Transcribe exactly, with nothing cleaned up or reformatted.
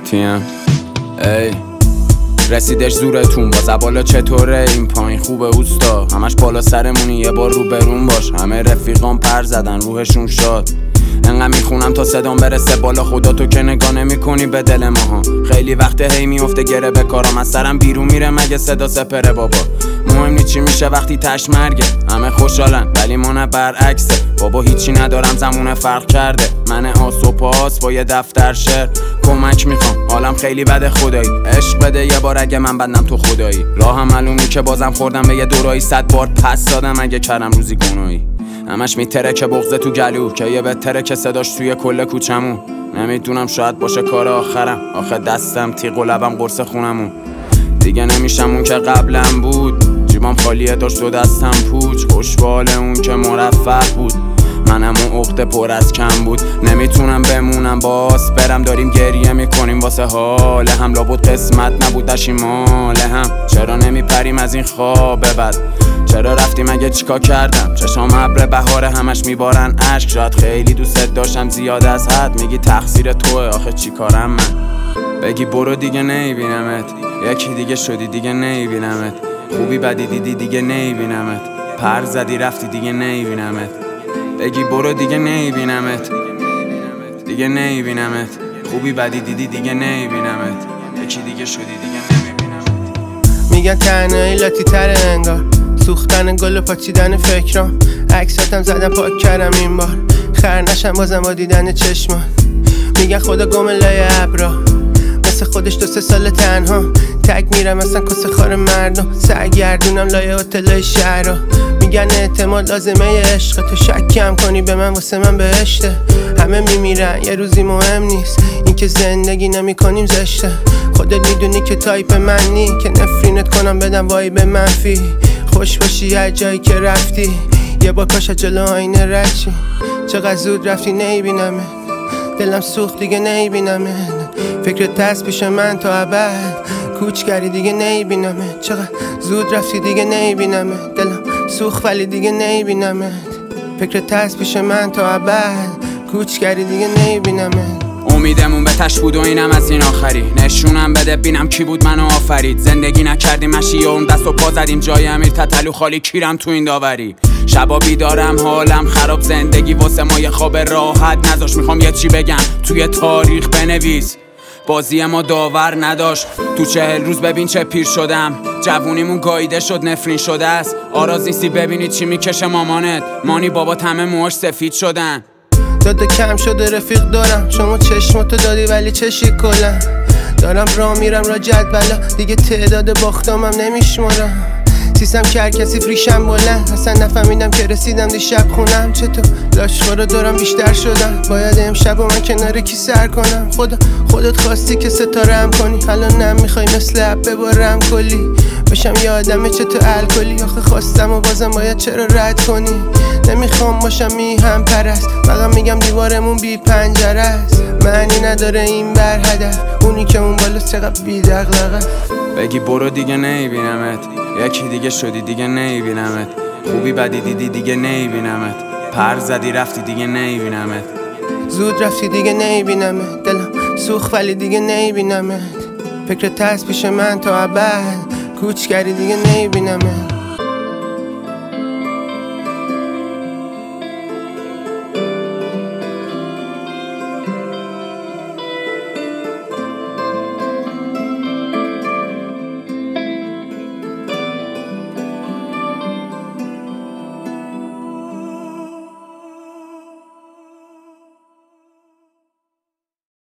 تیم ای رسیدش زورتون با زبالا چطوره این پایین خوبه اوستا همش بالا سرمونی یه بار رو برون باش همه رفیقان پر زدن روحشون شاد انقدر میخونم تا صدام برسه بالا خدا تو که نگاه نمی‌کنی به دل ماها خیلی وقته هی میفته گره به کارم از سرم بیرون میره مگه صدا سپره بابا مهم نی چی میشه وقتی تش مرگه همه خوشحالن ولی من برعکسه بابا هیچی ندارم زمونه فرق کرده من آس و پاس با یه دفتر شعر کمک میخوام حالم خیلی بده خدایی عشق بده یه بار اگه من بندم تو خدایی راهم معلومی که بازم خوردم به یه دورایی صد بار پس دادم اگه کردم روزی گناهی همش میتره که بغضه تو گلو که یه بهتره که صداش توی کل کوچمون نمیدونم شاید باشه کار آخرم آخه دستم تیغ و لبم قرص خونمون دیگه نمیشم اون که قبلم بود جیبام خالیه داشت و دستم پوچ خوشبال اون که مرفه بود منم اون عقده پر از کم بود نمیتونم بمونم باز برم داریم گریه میکنیم واسه حال هم لابد قسمت نبود دشیمال هم چرا نمیپریم از این خواب بد چرا رفتیم اگه چیکار کردم چشام ابر بهار همش میبارن اشک شاید خیلی دوست داشتم زیاد از حد میگی تقصیر توه آخه چی کارم من بگی برو دیگه نمیبینمت یکی دیگه شدی دیگه نمیبینمت خوبی بدی دیدی دیگه نمیبینمت پر زدی رفتی دیگه نمیبینمت بگی برو دیگه نمیبینمت دیگه نمیبینمت خوبی بدی دیدی دیگه نمیبینمت یکی دیگه شدی دیگه نمیبینمت میگن تنهایی لاتی تره انگار سوختن گل و پاچیدن فکرام عکساتم زدم پاک کردم این بار خر نشم بازم با دیدن چشمان میگن خدا گم لای ابرا مثل خودش دو سه سال تنها تک میرم مثلا کس خار مردم سرگردونم لای هتلای شهرها میگن اعتماد لازمه عشق تو شک کم کنی به من واسه من بهشته همه میمیرن یه روزی مهم نیست این که زندگی نمی کنیم زشته خودت میدونی که تایپ من نی که نفرینت کنم بدم وای به منفی خوش باشی هر جایی که رفتی یه بار کاش جلو آینه رد چی چقدر زود رفتی نمیبینمت دلم سوخت دیگه نمیبینمت فکرت هست پیش من تا ابد کوچ کردی دیگه نمیبینمت چقدر زود رفتی دیگه نمیبینمت دلم سوخت ولی دیگه نمیبینمت فکرت هست پیش من تا ابد کوچ کردی دیگه نمیبینمت امیدمون به تش بود و اینم از این آخری نشونم بده بینم کی بود منو آفرید زندگی نکردیم مشی و اون دست و پا زدیم جای امیر تتلو خالی کیرم تو این داوری شبا بیدارم حالم خراب زندگی واسه ما یه خواب راحت نذاش میخوام یه چی بگم توی تاریخ بنویس بازی ما داور نداشت تو چهل روز ببین چه پیر شدم جوونیمون گاییده شد نفرین شده است آراز نیستی ببینی چی میکشه مامانت مانی بابا همه موهاش سفید شدن داده کم شده رفیق دارم شما چشماتو دادی ولی چشی کلم دارم راه میرم را جدولا دیگه تعداد باختامم نمیشمارم سیستم که هر کسی فریشم بلند اصلا نفهمیدم که رسیدم دیشب خونم چطور لاشخورا دارم بیشتر شدم باید امشب و من کنار کی سر کنم خدا خودت خواستی که ستاره هم کنی الان نم میخوای مثل اب ببارم کلی بشم یه آدمه چطور الکلی آخه خواستم و بازم باید چرا رد کنی نمیخوام باشم میهم پرست فقط میگم دیوارمون بی پنجره است معنی نداره این بر هدف اونی که اون بالا چقدر بی دغدغه بگی برو دیگه نمیبینمت یکی دیگه شدی دیگه نمیبینمت خوبی بدی دیدی دیگه نمیبینمت پر زدی رفتی دیگه نمیبینمت زود رفتی دیگه نمیبینمت دلم سوخت ولی دیگه نمیبینمت فکرت هست پیش من تا ابد کوچ کردی دیگه نمیبینمت